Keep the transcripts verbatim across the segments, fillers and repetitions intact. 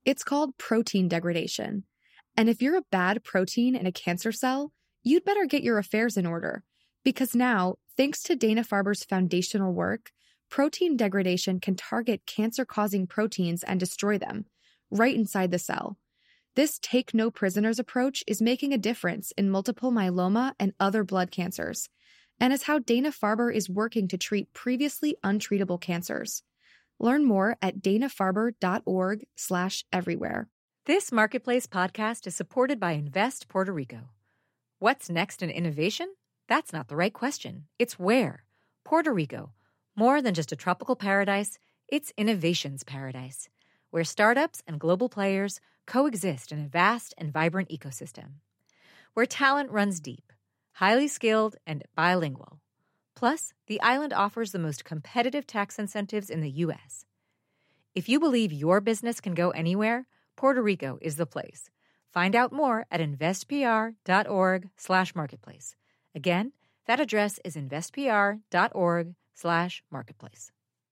It's called protein degradation. And if you're a bad protein in a cancer cell, you'd better get your affairs in order. Because now, thanks to Dana-Farber's foundational work, protein degradation can target cancer-causing proteins and destroy them, right inside the cell. This take-no-prisoners approach is making a difference in multiple myeloma and other blood cancers, and is how Dana-Farber is working to treat previously untreatable cancers. Learn more at dana-farber.org slash everywhere. This Marketplace podcast is supported by Invest Puerto Rico. What's next in innovation? That's not the right question. It's where. Puerto Rico. More than just a tropical paradise, it's innovation's paradise, where startups and global players coexist in a vast and vibrant ecosystem. Where talent runs deep, highly skilled, and bilingual. Plus, the island offers the most competitive tax incentives in the U S. If you believe your business can go anywhere, Puerto Rico is the place. Find out more at investpr.org slash marketplace. Again, that address is investpr.org slash marketplace.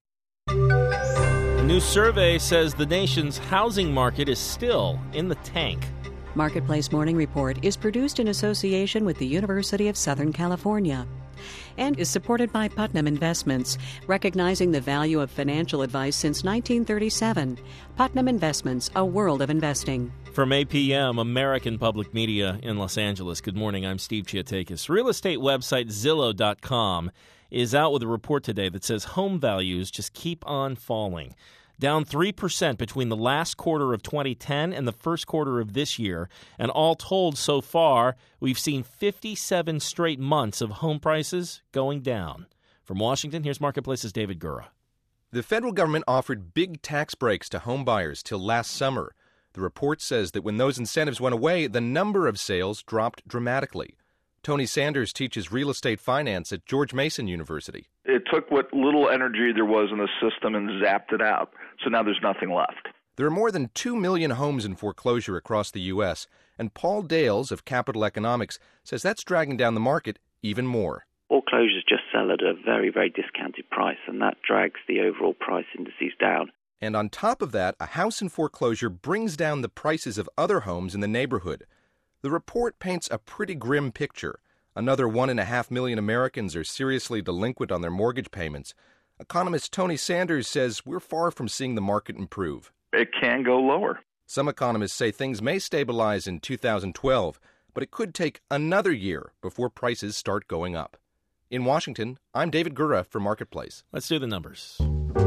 A new survey says the nation's housing market is still in the tank. Marketplace Morning Report is produced in association with the University of Southern California and is supported by Putnam Investments, recognizing the value of financial advice since nineteen thirty-seven. Putnam Investments, a world of investing. From A P M, American Public Media in Los Angeles. Good morning, I'm Steve Chiatakis. Real estate website Zillow dot com is out with a report today that says home values just keep on falling. Down three percent between the last quarter of twenty ten and the first quarter of this year. And all told, so far, we've seen fifty-seven straight months of home prices going down. From Washington, here's Marketplace's David Gura. The federal government offered big tax breaks to home buyers till last summer. The report says that when those incentives went away, the number of sales dropped dramatically. Tony Sanders teaches real estate finance at George Mason University. It took what little energy there was in the system and zapped it out. So now there's nothing left. There are more than two million homes in foreclosure across the U S, and Paul Dales of Capital Economics says that's dragging down the market even more. Foreclosures just sell at a very, very discounted price, and that drags the overall price indices down. And on top of that, a house in foreclosure brings down the prices of other homes in the neighborhood. The report paints a pretty grim picture. Another one and a half million Americans are seriously delinquent on their mortgage payments. Economist Tony Sanders says we're far from seeing the market improve. It can go lower. Some economists say things may stabilize in two thousand twelve, but it could take another year before prices start going up. In Washington, I'm David Gura for Marketplace. Let's do the numbers.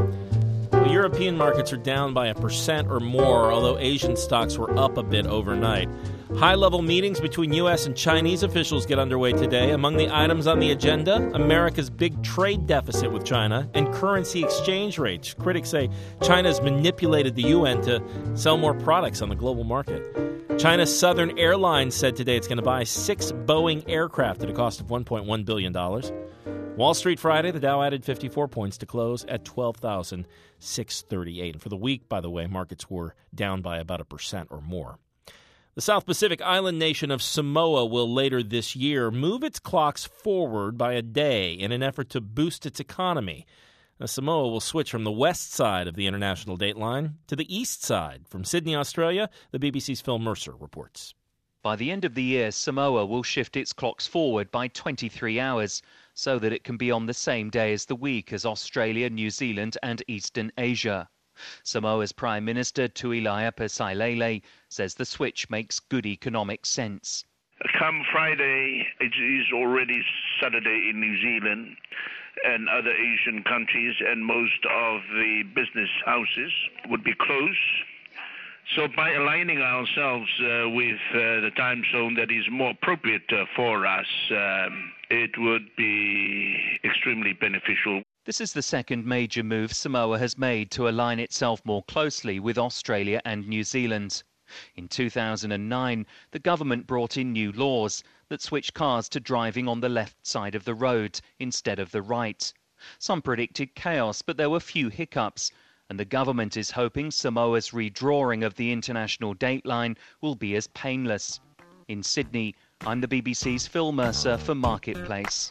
Well, European markets are down by a percent or more, although Asian stocks were up a bit overnight. High-level meetings between U S and Chinese officials get underway today. Among the items on the agenda, America's big trade deficit with China and currency exchange rates. Critics say China's manipulated the yuan to sell more products on the global market. China's Southern Airlines said today it's going to buy six Boeing aircraft at a cost of one point one billion dollars. Wall Street Friday, the Dow added fifty-four points to close at twelve thousand six hundred thirty-eight. And for the week, by the way, markets were down by about a percent or more. The South Pacific island nation of Samoa will later this year move its clocks forward by a day in an effort to boost its economy. Now, Samoa will switch from the west side of the international date line to the east side. From Sydney, Australia, the B B C's Phil Mercer reports. By the end of the year, Samoa will shift its clocks forward by twenty-three hours so that it can be on the same day as the week as Australia, New Zealand and Eastern Asia. Samoa's Prime Minister Tuilaepa Sailele says the switch makes good economic sense. Come Friday, it is already Saturday in New Zealand and other Asian countries, and most of the business houses would be closed. So by aligning ourselves uh, with uh, the time zone that is more appropriate uh, for us, um, it would be extremely beneficial. This is the second major move Samoa has made to align itself more closely with Australia and New Zealand. In two thousand nine, the government brought in new laws that switched cars to driving on the left side of the road instead of the right. Some predicted chaos, but there were few hiccups, and the government is hoping Samoa's redrawing of the international dateline will be as painless. In Sydney, I'm the B B C's Phil Mercer for Marketplace.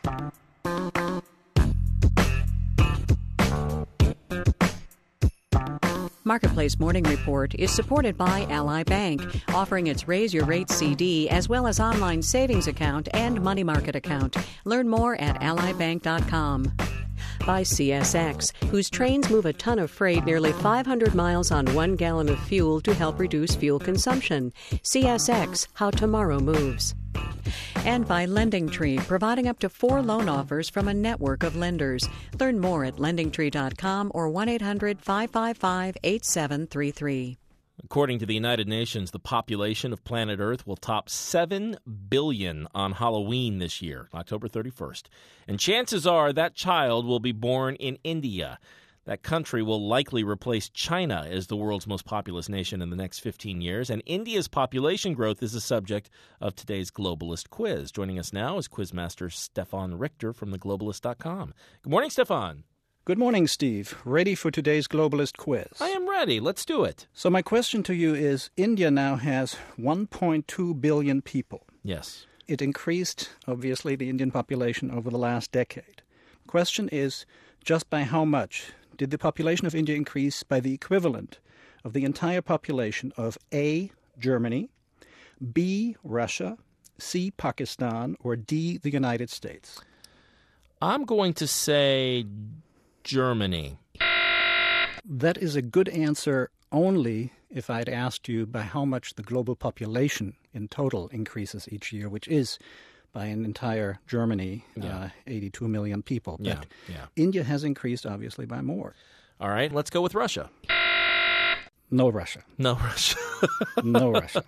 Marketplace Morning Report is supported by Ally Bank, offering its Raise Your Rate C D as well as online savings account and money market account. Learn more at ally bank dot com. By C S X, whose trains move a ton of freight nearly five hundred miles on one gallon of fuel to help reduce fuel consumption. C S X, how tomorrow moves. And by LendingTree, providing up to four loan offers from a network of lenders. Learn more at lending tree dot com or one eight hundred five five five eight seven three three. According to the United Nations, the population of planet Earth will top seven billion on Halloween this year, October thirty-first. And chances are that child will be born in India. That country will likely replace China as the world's most populous nation in the next fifteen years. And India's population growth is the subject of today's Globalist quiz. Joining us now is Quizmaster Stefan Richter from the globalist dot com. Good morning, Stefan. Good morning, Steve. Ready for today's Globalist quiz? I am ready. Let's do it. So my question to you is, India now has one point two billion people. Yes. It increased, obviously, the Indian population over the last decade. Question is, just by how much did the population of India increase by the equivalent of the entire population of A, Germany, B, Russia, C, Pakistan, or D, the United States? I'm going to say Germany. That is a good answer only if I'd asked you by how much the global population in total increases each year, which is by an entire Germany, yeah. uh, eighty-two million people. But yeah, yeah. India has increased, obviously, by more. All right, let's go with Russia. No Russia. No Russia. No Russia.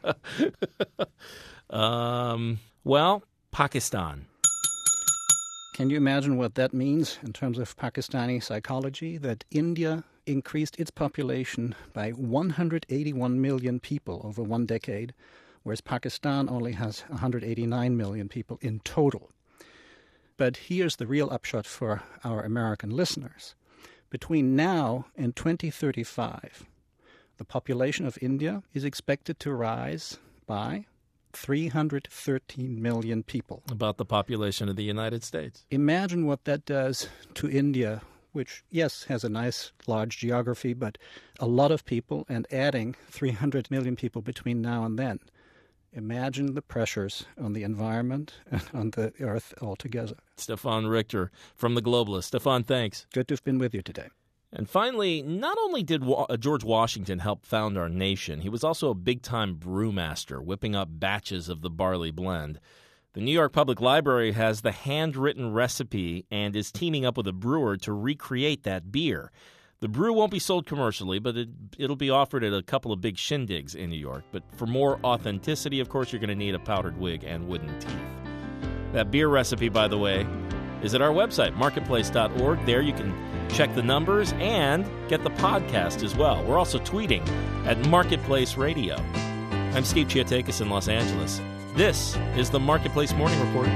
um, well, Pakistan. Can you imagine what that means in terms of Pakistani psychology? That India increased its population by one hundred eighty-one million people over one decade, whereas Pakistan only has one hundred eighty-nine million people in total. But here's the real upshot for our American listeners. Between now and twenty thirty-five, the population of India is expected to rise by three hundred thirteen million people. About the population of the United States. Imagine what that does to India, which, yes, has a nice large geography, but a lot of people, and adding three hundred million people between now and then. Imagine the pressures on the environment and on the earth altogether. Stefan Richter from The Globalist. Stefan, thanks. Good to have been with you today. And finally, not only did Wa- George Washington help found our nation, he was also a big-time brewmaster, whipping up batches of the barley blend. The New York Public Library has the handwritten recipe and is teaming up with a brewer to recreate that beer. The brew won't be sold commercially, but it, it'll be offered at a couple of big shindigs in New York. But for more authenticity, of course, you're going to need a powdered wig and wooden teeth. That beer recipe, by the way, is at our website, marketplace dot org. There you can check the numbers and get the podcast as well. We're also tweeting at Marketplace Radio. I'm Steve Chiatakis in Los Angeles. This is the Marketplace Morning Report.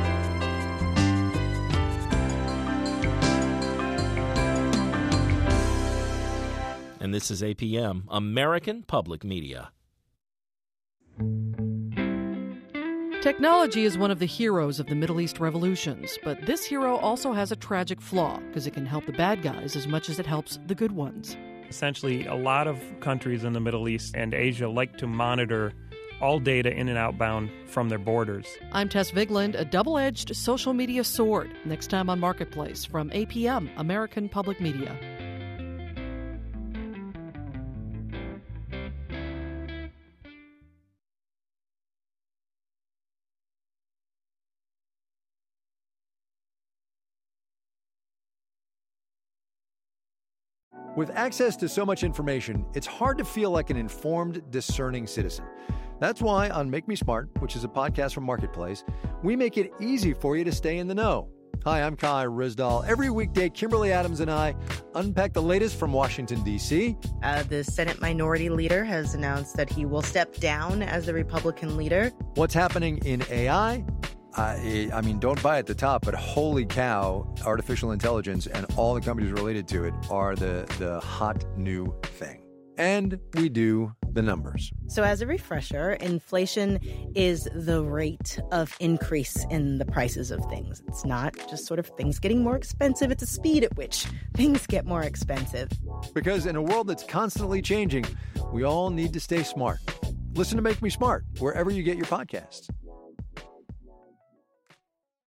And this is A P M, American Public Media. Technology is one of the heroes of the Middle East revolutions, but this hero also has a tragic flaw because it can help the bad guys as much as it helps the good ones. Essentially, a lot of countries in the Middle East and Asia like to monitor all data in and outbound from their borders. I'm Tess Vigland, a double-edged social media sword. Next time on Marketplace from A P M, American Public Media. With access to so much information, it's hard to feel like an informed, discerning citizen. That's why on Make Me Smart, which is a podcast from Marketplace, we make it easy for you to stay in the know. Hi, I'm Kai Rizdal. Every weekday, Kimberly Adams and I unpack the latest from Washington, D C Uh, the Senate Minority Leader has announced that he will step down as the Republican leader. What's happening in A I? I, I mean, don't buy at the top, but holy cow, artificial intelligence and all the companies related to it are the, the hot new thing. And we do the numbers. So as a refresher, inflation is the rate of increase in the prices of things. It's not just sort of things getting more expensive. It's a speed at which things get more expensive. Because in a world that's constantly changing, we all need to stay smart. Listen to Make Me Smart wherever you get your podcasts.